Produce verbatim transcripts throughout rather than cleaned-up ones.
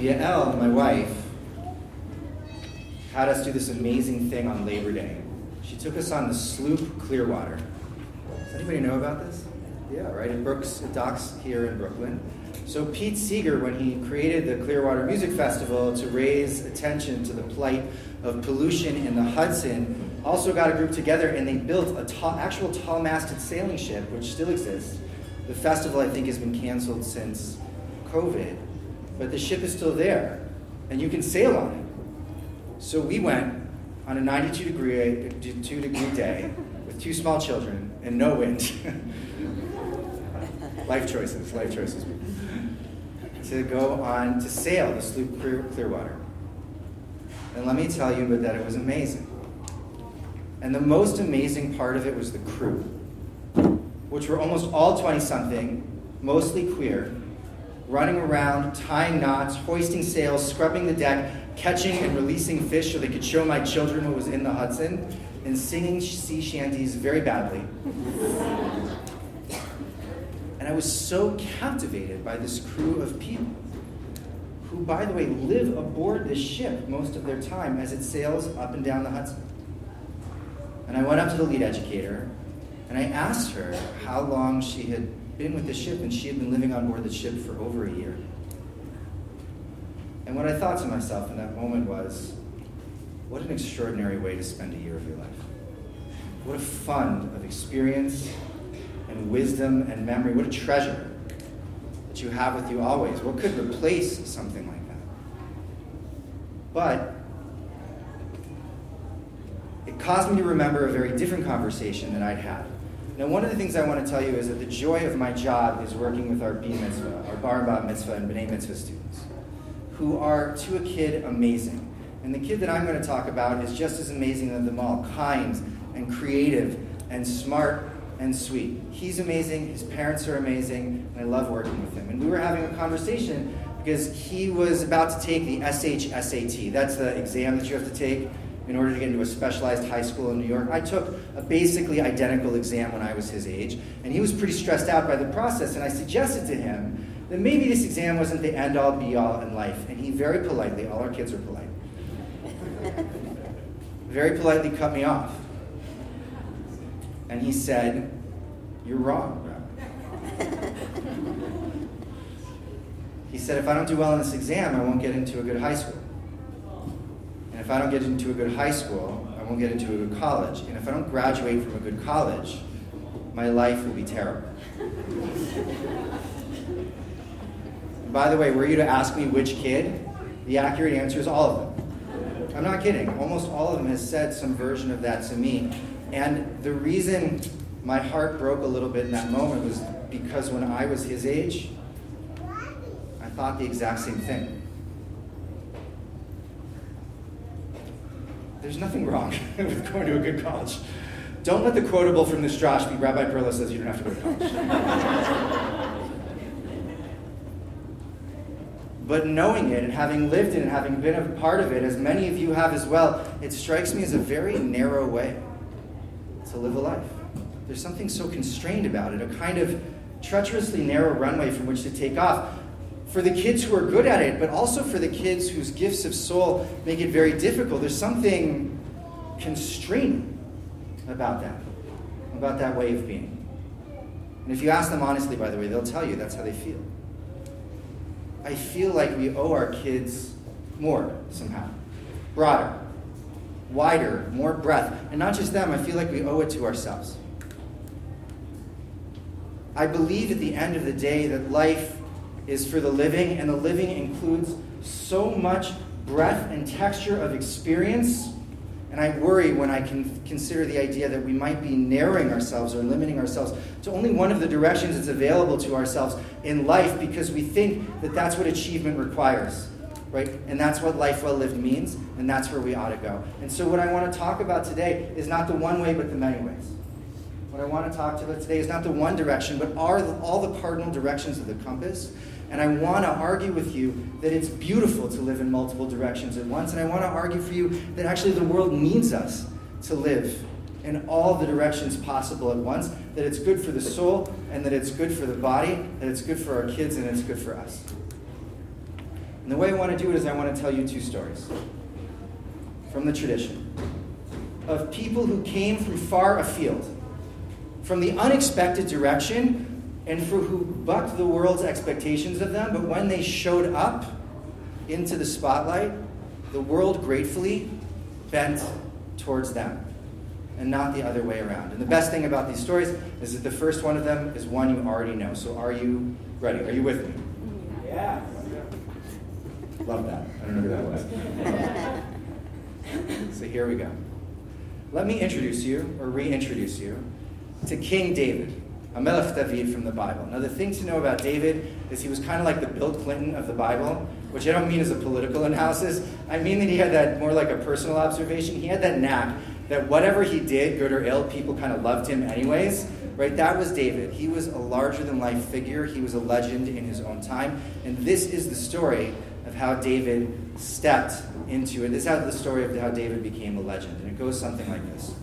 Yael, my wife, had us do this amazing thing on Labor Day. She took us on the sloop Clearwater. Does anybody know about this? Yeah, right? It, Brooks, it docks here in Brooklyn. So Pete Seeger, when he created the Clearwater Music Festival to raise attention to the plight of pollution in the Hudson, also got a group together and they built a tall, actual tall-masted sailing ship, which still exists. The festival, I think, has been canceled since COVID, but the ship is still there, and you can sail on it. So we went on a ninety-two degree, two degree day with two small children and no wind. Life choices, life choices. To go on to sail the sloop Clear, Clearwater. And let me tell you that it was amazing. And the most amazing part of it was the crew, which were almost all twenty-something, mostly queer, running around, tying knots, hoisting sails, scrubbing the deck, catching and releasing fish so they could show my children what was in the Hudson, and singing sea shanties very badly. And I was so captivated by this crew of people who, by the way, live aboard this ship most of their time as it sails up and down the Hudson. And I went up to the lead educator, and I asked her how long she had been with the ship, and she had been living on board the ship for over a year. And what I thought to myself in that moment was, what an extraordinary way to spend a year of your life. What a fund of experience and wisdom and memory. What a treasure that you have with you always. What could replace something like that? But it caused me to remember a very different conversation that I'd had. Now, one of the things I want to tell you is that the joy of my job is working with our B Mitzvah, our Bar and Bat Mitzvah and B'nai Mitzvah students, who are, to a kid, amazing. And the kid that I'm going to talk about is just as amazing as them all, kind and creative and smart and sweet. He's amazing, his parents are amazing, and I love working with him. And we were having a conversation because he was about to take the S H S A T. That's the exam that you have to take in order to get into a specialized high school in New York. I took a basically identical exam when I was his age, and he was pretty stressed out by the process, and I suggested to him that maybe this exam wasn't the end-all, be-all in life. And he very politely, all our kids are polite, very politely cut me off. And he said, "You're wrong, Rabbi." He said, if I don't do well in this exam, I won't get into a good high school. And if I don't get into a good high school, I won't get into a good college. And if I don't graduate from a good college, my life will be terrible. And by the way, were you to ask me which kid, the accurate answer is all of them. I'm not kidding. Almost all of them has said some version of that to me. And the reason my heart broke a little bit in that moment was because when I was his age, I thought the exact same thing. There's nothing wrong with going to a good college. Don't let the quotable from this Josh be Rabbi Perla says you don't have to go to college. But knowing it and having lived it and having been a part of it, as many of you have as well, it strikes me as a very narrow way to live a life. There's something so constrained about it, a kind of treacherously narrow runway from which to take off. For the kids who are good at it, but also for the kids whose gifts of soul make it very difficult, there's something constraining about that, about that way of being. And if you ask them honestly, by the way, they'll tell you that's how they feel. I feel like we owe our kids more somehow, broader, wider, more breadth. And not just them, I feel like we owe it to ourselves. I believe at the end of the day that life is for the living, and the living includes so much breadth and texture of experience. And I worry when I can consider the idea that we might be narrowing ourselves or limiting ourselves to only one of the directions that's available to ourselves in life because we think that that's what achievement requires, right? And that's what life well lived means, and that's where we ought to go. And so what I want to talk about today is not the one way, but the many ways. What I want to talk about today is not the one direction, but are the, all the cardinal directions of the compass. And I want to argue with you that it's beautiful to live in multiple directions at once. And I want to argue for you that actually the world needs us to live in all the directions possible at once, that it's good for the soul, and that it's good for the body, that it's good for our kids, and it's good for us. And the way I want to do it is I want to tell you two stories from the tradition of people who came from far afield, from the unexpected direction, and for who bucked the world's expectations of them, but when they showed up into the spotlight, the world gratefully bent towards them and not the other way around. And the best thing about these stories is that the first one of them is one you already know. So are you ready? Are you with me? Yeah. Love that. I don't know who that was. So here we go. Let me introduce you, or reintroduce you, to King David, Amelech David from the Bible. Now the thing to know about David is he was kind of like the Bill Clinton of the Bible, which I don't mean as a political analysis. I mean that he had that more like a personal observation. He had that knack that whatever he did, good or ill, people kind of loved him anyways. Right? That was David. He was a larger-than-life figure. He was a legend in his own time. And this is the story of how David stepped into it. This is how the story of how David became a legend. And it goes something like this.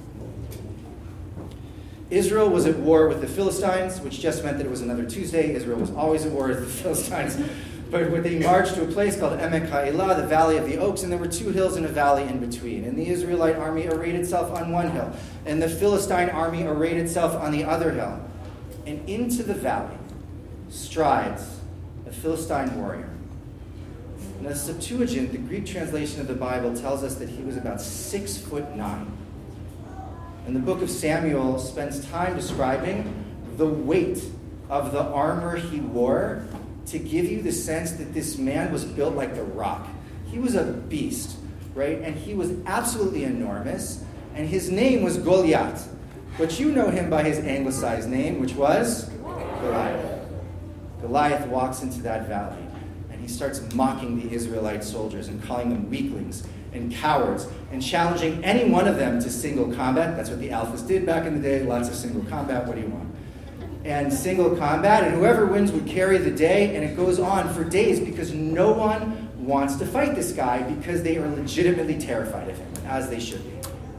Israel was at war with the Philistines, which just meant that it was another Tuesday. Israel was always at war with the Philistines. But when they marched to a place called Emek Ha'elah, the Valley of the Oaks, and there were two hills and a valley in between. And the Israelite army arrayed itself on one hill, and the Philistine army arrayed itself on the other hill. And into the valley strides a Philistine warrior. Now, the Septuagint, the Greek translation of the Bible, tells us that he was about six foot nine. And the book of Samuel spends time describing the weight of the armor he wore to give you the sense that this man was built like the Rock. He was a beast, right? And he was absolutely enormous. And his name was Goliath. But you know him by his anglicized name, which was Goliath. Goliath walks into that valley, and he starts mocking the Israelite soldiers and calling them weaklings and cowards and challenging any one of them to single combat. That's what the Alphas did back in the day, lots of single combat. What do you want? And single combat, and whoever wins would carry the day, and it goes on for days because no one wants to fight this guy because they are legitimately terrified of him, as they should be.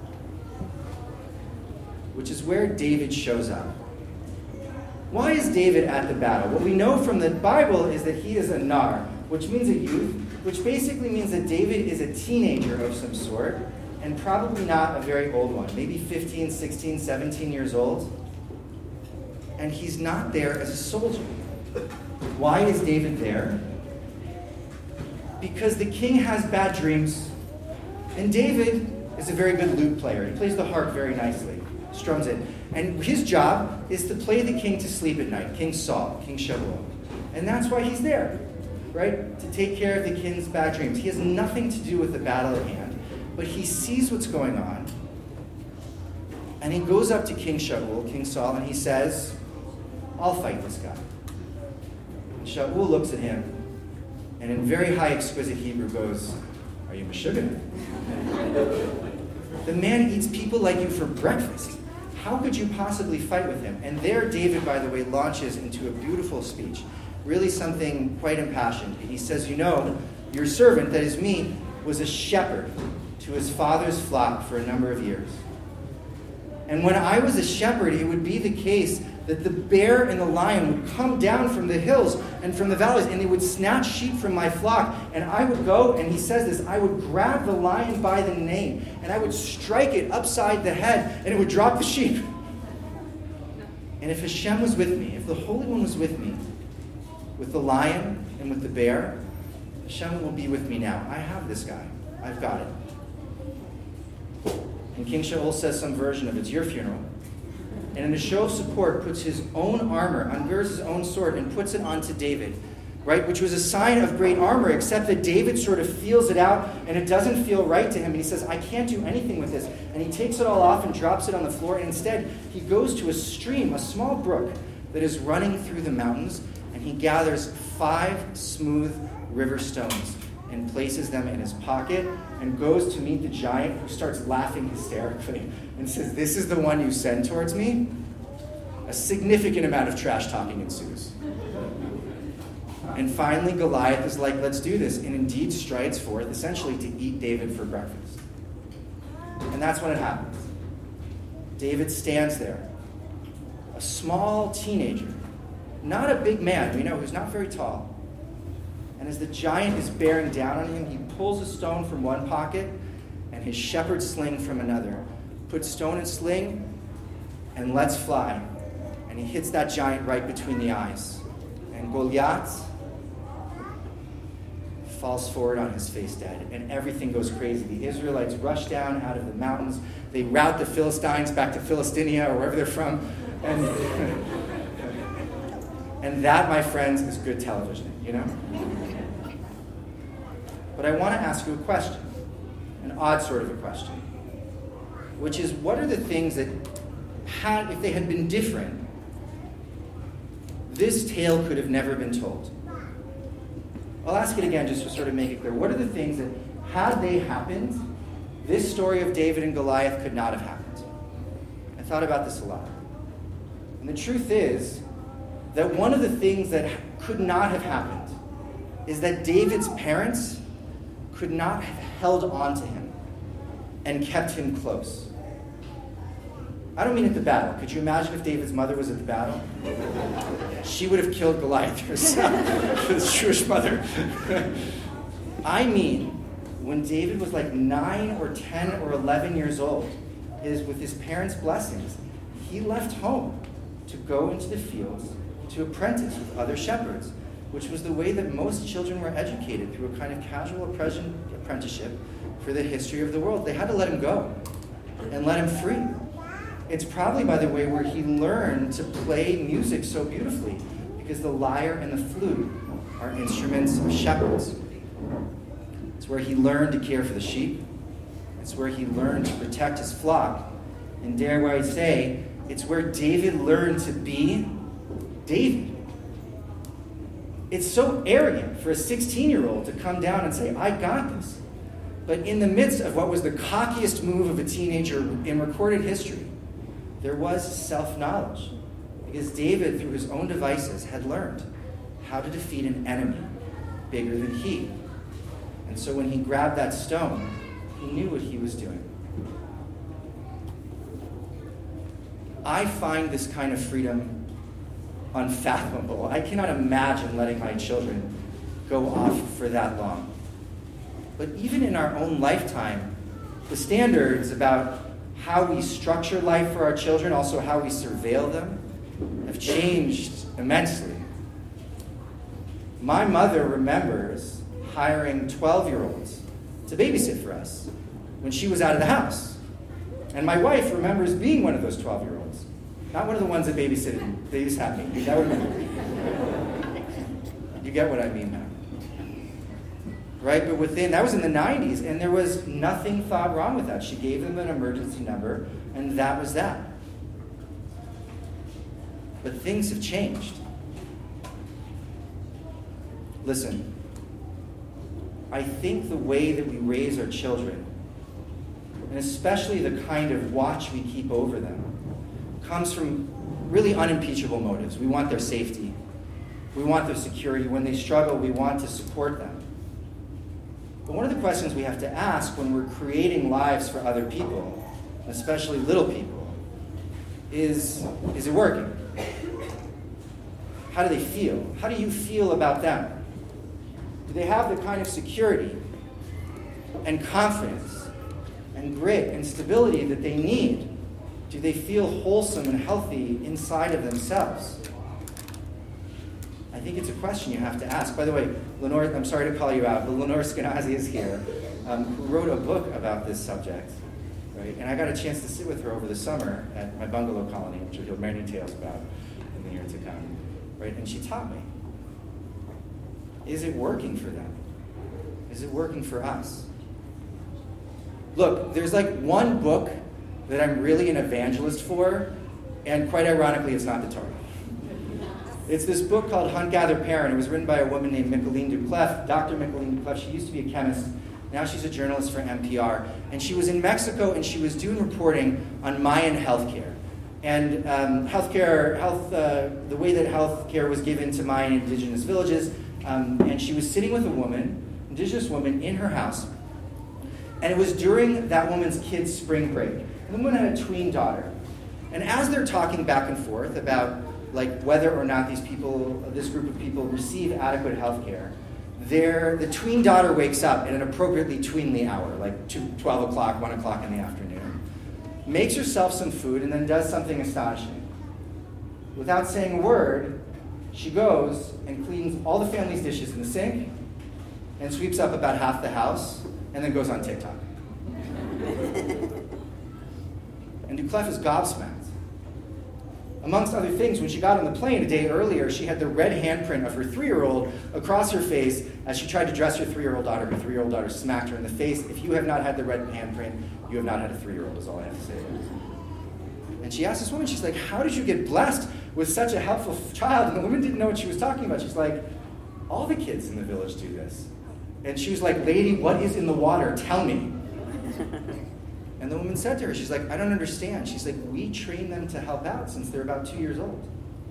Which is where David shows up. Why is David at the battle? What we know from the Bible is that he is a nar, which means a youth, which basically means that David is a teenager of some sort, and probably not a very old one, maybe fifteen, sixteen, seventeen years old. And he's not there as a soldier. Why is David there? Because the king has bad dreams. And David is a very good lute player. He plays the harp very nicely, strums it. And his job is to play the king to sleep at night, King Saul, King Shaul. And that's why he's there, right? To take care of the king's bad dreams. He has nothing to do with the battle at hand, but he sees what's going on. And he goes up to King Shaul, King Saul, and he says, I'll fight this guy. And Shaul looks at him, and in very high, exquisite Hebrew goes, are you Meshuggah? The man eats people like you for breakfast. How could you possibly fight with him? And there, David, by the way, launches into a beautiful speech, really something quite impassioned. He says, you know, your servant, that is me, was a shepherd to his father's flock for a number of years. And when I was a shepherd, it would be the case that the bear and the lion would come down from the hills and from the valleys, and they would snatch sheep from my flock. And I would go, and he says this, I would grab the lion by the mane, and I would strike it upside the head, and it would drop the sheep. And if Hashem was with me, if the Holy One was with me, with the lion and with the bear, Hashem will be with me now. I have this guy. I've got it. And King Shaul says some version of it's your funeral. And in a show of support, puts his own armor, ungirds his own sword, and puts it onto David, right? Which was a sign of great armor, except that David sort of feels it out, and it doesn't feel right to him. And he says, I can't do anything with this. And he takes it all off and drops it on the floor. And instead, he goes to a stream, a small brook, that is running through the mountains, and he gathers five smooth river stones and places them in his pocket and goes to meet the giant, who starts laughing hysterically and says, this is the one you send towards me? A significant amount of trash talking ensues. And finally, Goliath is like, let's do this, and indeed strides forth, essentially to eat David for breakfast. And that's when it happens. David stands there, a small teenager, not a big man, we know, who's not very tall. And as the giant is bearing down on him, he pulls a stone from one pocket and his shepherd's sling from another. Puts stone and sling and lets fly. And he hits that giant right between the eyes. And Goliath falls forward on his face dead. And everything goes crazy. The Israelites rush down out of the mountains. They rout the Philistines back to Philistinia or wherever they're from. And, and that, my friends, is good television, you know? But I want to ask you a question, an odd sort of a question, which is, what are the things that, had, if they had been different, this tale could have never been told? I'll ask it again just to sort of make it clear. What are the things that, had they happened, this story of David and Goliath could not have happened? I thought about this a lot. And the truth is that one of the things that could not have happened is that David's parents could not have held on to him and kept him close. I don't mean at the battle. Could you imagine if David's mother was at the battle? She would have killed Goliath herself, his Jewish mother. I mean, when David was like nine or ten or eleven years old, is with his parents' blessings, he left home to go into the fields to apprentice with other shepherds, which was the way that most children were educated, through a kind of casual apprenticeship for the history of the world. They had to let him go and let him free. It's probably, by the way, where he learned to play music so beautifully, because the lyre and the flute are instruments of shepherds. It's where he learned to care for the sheep. It's where he learned to protect his flock. And dare I say, it's where David learned to be David. It's so arrogant for a sixteen-year-old to come down and say, I got this. But in the midst of what was the cockiest move of a teenager in recorded history, there was self-knowledge. Because David, through his own devices, had learned how to defeat an enemy bigger than he. And so when he grabbed that stone, he knew what he was doing. I find this kind of freedom unfathomable. I cannot imagine letting my children go off for that long. But even in our own lifetime, the standards about how we structure life for our children, also how we surveil them, have changed immensely. My mother remembers hiring twelve-year-olds to babysit for us when she was out of the house. And my wife remembers being one of those twelve-year-olds. Not one of the ones that babysitted. They used to have me. That would You get what I mean now. Right? But within, that was in the nineties, and there was nothing thought wrong with that. She gave them an emergency number, and that was that. But things have changed. Listen, I think the way that we raise our children, and especially the kind of watch we keep over them, comes from really unimpeachable motives. We want their safety. We want their security. When they struggle, we want to support them. But one of the questions we have to ask when we're creating lives for other people, especially little people, is, is it working? How do they feel? How do you feel about them? Do they have the kind of security and confidence and grit and stability that they need? Do they feel wholesome and healthy inside of themselves? I think it's a question you have to ask. By the way, Lenore, I'm sorry to call you out, but Lenore Skenazy is here, um, who wrote a book about this subject, right? And I got a chance to sit with her over the summer at my bungalow colony, which you'll hear many tales about in the year to come, right? And she taught me. Is it working for them? Is it working for us? Look, there's like one book that I'm really an evangelist for, and quite ironically, it's not the Torah. It's this book called Hunt, Gather, Parent. It was written by a woman named Micheline Duclef, Doctor Micheline Duclef. She used to be a chemist. Now she's a journalist for N P R. And she was in Mexico, and she was doing reporting on Mayan healthcare. And um, healthcare, health, uh, the way that healthcare was given to Mayan indigenous villages. Um, and she was sitting with a woman, indigenous woman, in her house. And it was during that woman's kid's spring break. And the woman had a tween daughter. And as they're talking back and forth about like whether or not these people, this group of people, receive adequate health care, their, the tween daughter wakes up at an appropriately tweenly hour, like two, twelve o'clock, one o'clock in the afternoon, makes herself some food, and then does something astonishing. Without saying a word, she goes and cleans all the family's dishes in the sink and sweeps up about half the house and then goes on TikTok. And Duclef is gobsmacked. Amongst other things, when she got on the plane a day earlier, she had the red handprint of her three-year-old across her face as she tried to dress her three-year-old daughter. Her three-year-old daughter smacked her in the face. If you have not had the red handprint, you have not had a three-year-old, is all I have to say. And she asked this woman, she's like, how did you get blessed with such a helpful child? And the woman didn't know what she was talking about. She's like, all the kids in the village do this. And she was like, lady, what is in the water? Tell me. And the woman said to her, she's like, I don't understand. She's like, we train them to help out since they're about two years old.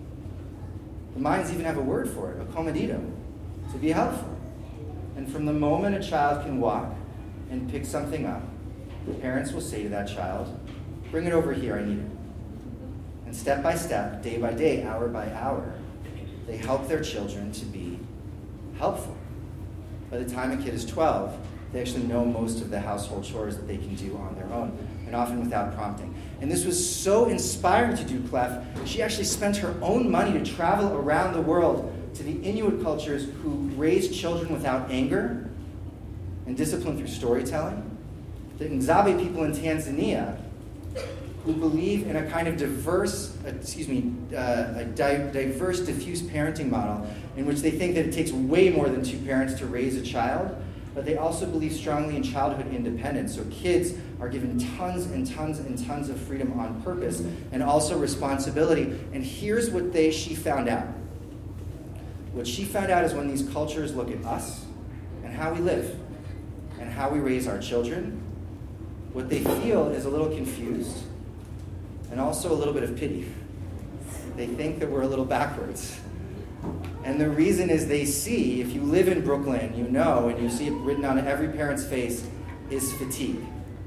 The Mayans even have a word for it, acomedido, to be helpful. And from the moment a child can walk and pick something up, the parents will say to that child, bring it over here, I need it. And step by step, day by day, hour by hour, they help their children to be helpful. By the time a kid is twelve, they actually know most of the household chores that they can do on their own, and often without prompting. And this was so inspiring to Duclef, she actually spent her own money to travel around the world to the Inuit cultures who raised children without anger and discipline through storytelling, the Nzabe people in Tanzania who believe in a kind of diverse, excuse me, uh, a di- diverse, diffuse parenting model in which they think that it takes way more than two parents to raise a child, but they also believe strongly in childhood independence. So kids are given tons and tons and tons of freedom on purpose and also responsibility. And here's what they she found out. What she found out is when these cultures look at us and how we live and how we raise our children, what they feel is a little confused and also a little bit of pity. They think that we're a little backwards. And the reason is they see, if you live in Brooklyn, you know, and you see it written on every parent's face, is fatigue.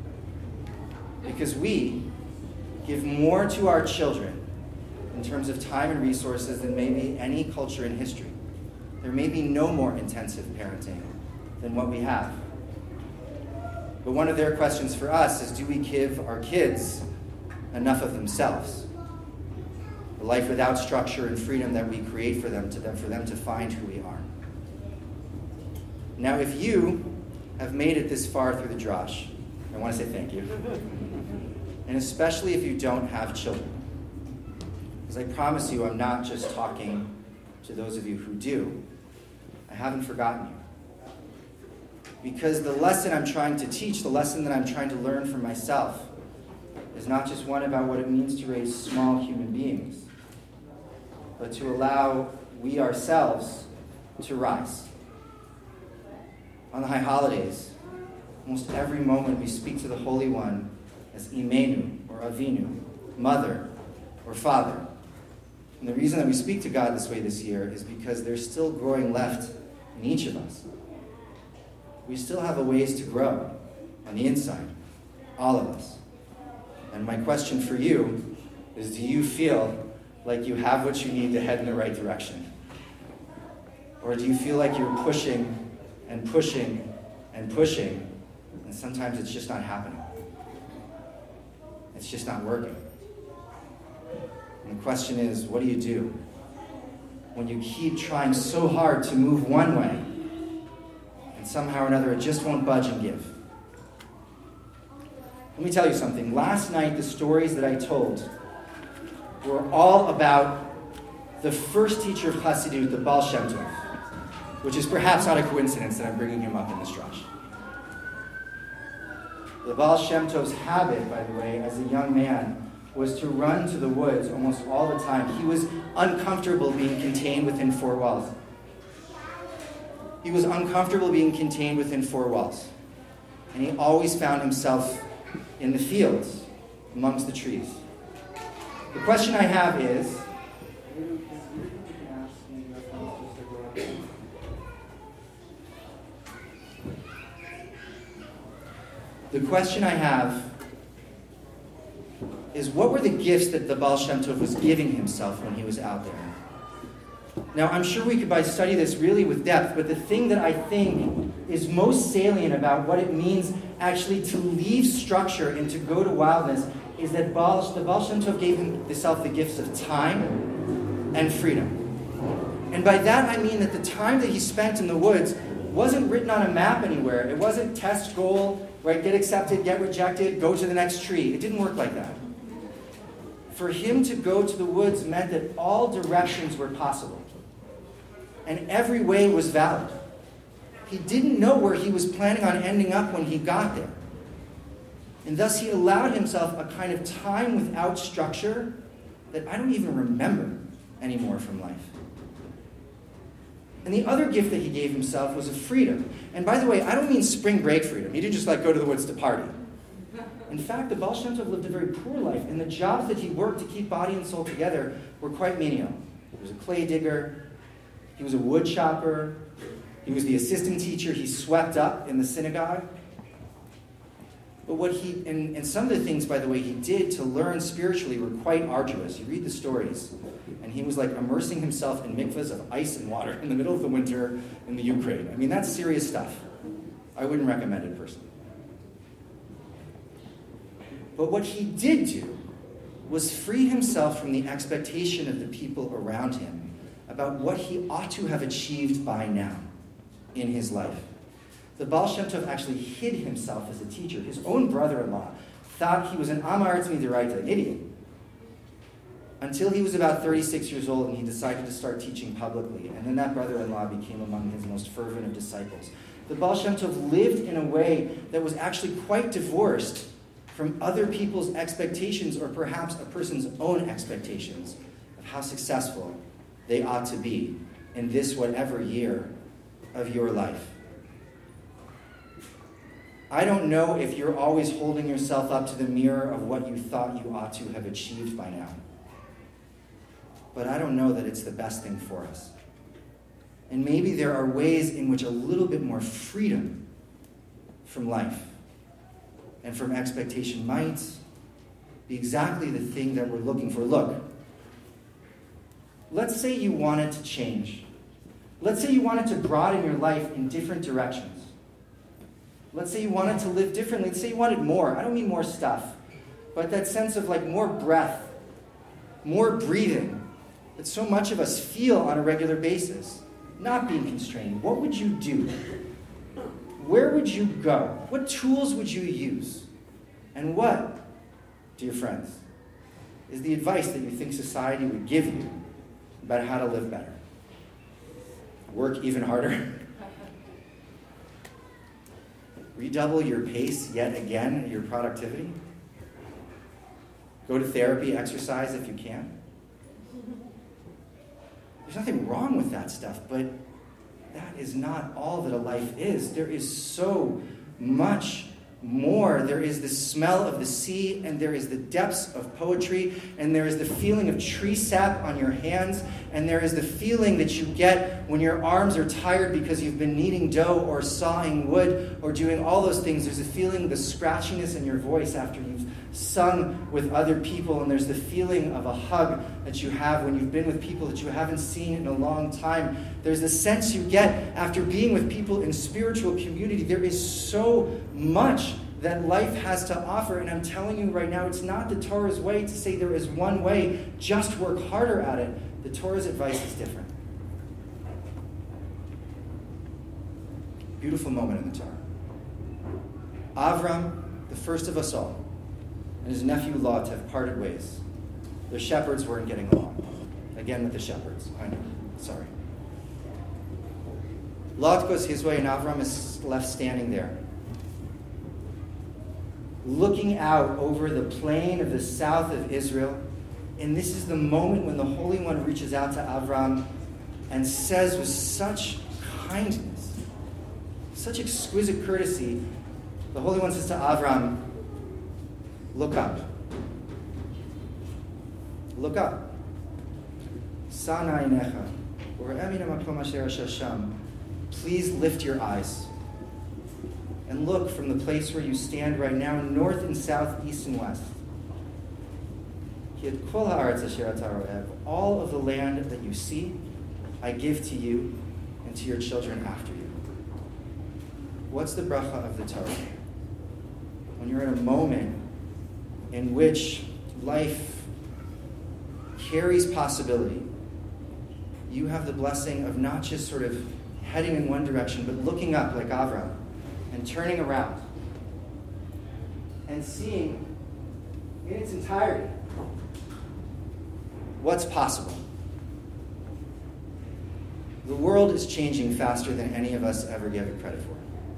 Because we give more to our children in terms of time and resources than maybe any culture in history. There may be no more intensive parenting than what we have. But one of their questions for us is, do we give our kids enough of themselves? A life without structure and freedom that we create for them, to them, for them to find who we are. Now, if you have made it this far through the Drash, I want to say thank you. And especially if you don't have children. Because I promise you, I'm not just talking to those of you who do. I haven't forgotten you. Because the lesson I'm trying to teach, the lesson that I'm trying to learn for myself, is not just one about what it means to raise small human beings, but to allow we ourselves to rise. On the high holidays, almost every moment we speak to the Holy One as Imenu or Avinu, mother or father. And the reason that we speak to God this way this year is because there's still growing left in each of us. We still have a ways to grow on the inside, all of us. And my question for you is, do you feel like you have what you need to head in the right direction? Or do you feel like you're pushing and pushing and pushing, and sometimes it's just not happening? It's just not working. And the question is, what do you do when you keep trying so hard to move one way, and somehow or another it just won't budge and give? Let me tell you something. Last night, the stories that I told were all about the first teacher of Chassidut, the Baal Shem Tov, which is perhaps not a coincidence that I'm bringing him up in this drash. The Baal Shem Tov's habit, by the way, as a young man, was to run to the woods almost all the time. He was uncomfortable being contained within four walls. He was uncomfortable being contained within four walls. And he always found himself in the fields, amongst the trees. The question I have is, the question I have is, what were the gifts that the Baal Shem Tov was giving himself when he was out there? Now, I'm sure we could by study this really with depth, but the thing that I think is most salient about what it means actually to leave structure and to go to wildness is that Baal, the Baal Shem Tov gave himself the gifts of time and freedom. And by that I mean that the time that he spent in the woods wasn't written on a map anywhere. It wasn't test, goal, right? Get accepted, get rejected, go to the next tree. It didn't work like that. For him to go to the woods meant that all directions were possible. And every way was valid. He didn't know where he was planning on ending up when he got there. And thus he allowed himself a kind of time without structure that I don't even remember anymore from life. And the other gift that he gave himself was a freedom. And by the way, I don't mean spring break freedom. He didn't just like go to the woods to party. In fact, the Baal Shem Tov lived a very poor life, and the jobs that he worked to keep body and soul together were quite menial. He was a clay digger. He was a wood chopper. He was the assistant teacher. He swept up in the synagogue. But what he, and, and some of the things, by the way, he did to learn spiritually were quite arduous. You read the stories, and he was like immersing himself in mikvahs of ice and water in the middle of the winter in the Ukraine. I mean, that's serious stuff. I wouldn't recommend it personally. But what he did do was free himself from the expectation of the people around him about what he ought to have achieved by now in his life. The Baal Shem Tov actually hid himself as a teacher. His own brother-in-law thought he was an Am Haaretz Midiraita, an idiot, until he was about thirty-six years old and he decided to start teaching publicly. And then that brother-in-law became among his most fervent of disciples. The Baal Shem Tov lived in a way that was actually quite divorced from other people's expectations, or perhaps a person's own expectations of how successful they ought to be in this whatever year of your life. I don't know if you're always holding yourself up to the mirror of what you thought you ought to have achieved by now. But I don't know that it's the best thing for us. And maybe there are ways in which a little bit more freedom from life and from expectation might be exactly the thing that we're looking for. Look, let's say you wanted to change. Let's say you wanted to broaden your life in different directions. Let's say you wanted to live differently. Let's say you wanted more. I don't mean more stuff, but that sense of like more breath, more breathing that so much of us feel on a regular basis. Not being constrained. What would you do? Where would you go? What tools would you use? And what, dear friends, is the advice that you think society would give you about how to live better? Work even harder? Redouble your pace yet again, your productivity? Go to therapy, exercise if you can? There's nothing wrong with that stuff, but that is not all that a life is. There is so much more. There is the smell of the sea, and there is the depths of poetry, and there is the feeling of tree sap on your hands, and there is the feeling that you get when your arms are tired because you've been kneading dough or sawing wood or doing all those things. There's a feeling, the scratchiness in your voice after you've sung with other people, and there's the feeling of a hug that you have when you've been with people that you haven't seen in a long time. There's the sense you get after being with people in spiritual community. There is so much that life has to offer, and I'm telling you right now, it's not the Torah's way to say there is one way, just work harder at it. The Torah's advice is different. Beautiful moment in the Torah. Avram, the first of us all, and his nephew Lot have parted ways. Their shepherds weren't getting along. Again with the shepherds. I know. Sorry. Lot goes his way, and Avram is left standing there, looking out over the plain of the south of Israel. And this is the moment when the Holy One reaches out to Avram and says with such kindness, such exquisite courtesy, the Holy One says to Avram, look up. Look up. Please lift your eyes and look from the place where you stand right now, north and south, east and west. All of the land that you see, I give to you and to your children after you. What's the bracha of the Torah? When you're in a moment in which life carries possibility, you have the blessing of not just sort of heading in one direction, but looking up like Avram and turning around and seeing in its entirety what's possible. The world is changing faster than any of us ever gave it credit for.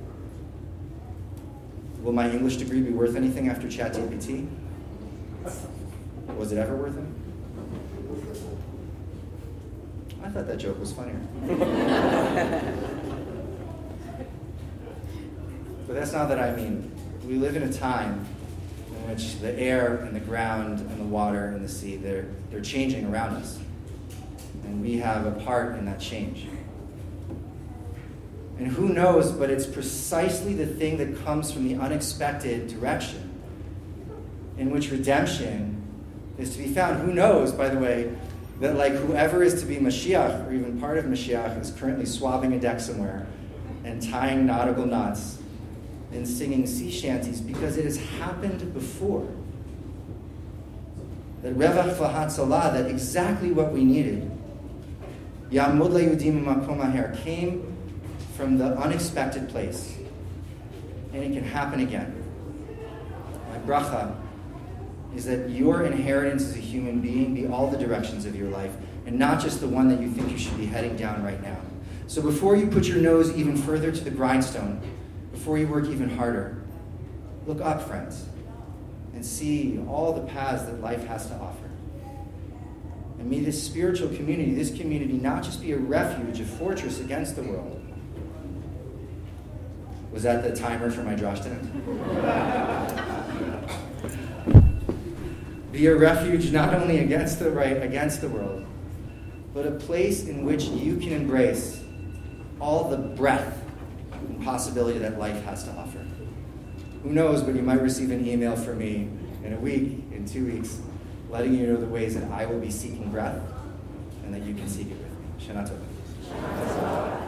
Will my English degree be worth anything after ChatGPT? Was it ever worth it? I thought that joke was funnier. But that's not what I mean. We live in a time in which the air and the ground and the water and the sea, they're, they're changing around us. And we have a part in that change. And who knows, but it's precisely the thing that comes from the unexpected direction in which redemption is to be found. Who knows, by the way, that like whoever is to be Mashiach, or even part of Mashiach, is currently swabbing a deck somewhere and tying nautical knots and singing sea shanties, because it has happened before. That Revach v'Hatzalah, that exactly what we needed, Ya'amod la'Yehudim makom aher, came from the unexpected place. And it can happen again. My bracha is that your inheritance as a human being be all the directions of your life, and not just the one that you think you should be heading down right now. So before you put your nose even further to the grindstone, before you work even harder, look up, friends, and see all the paths that life has to offer. And may this spiritual community, this community, not just be a refuge, a fortress against the world. Was that the timer for my Drosh tent? Be a refuge not only against the right, against the world, but a place in which you can embrace all the breadth and possibility that life has to offer. Who knows, but you might receive an email from me in a week, in two weeks, letting you know the ways that I will be seeking breath and that you can seek it with me. Shana Tova.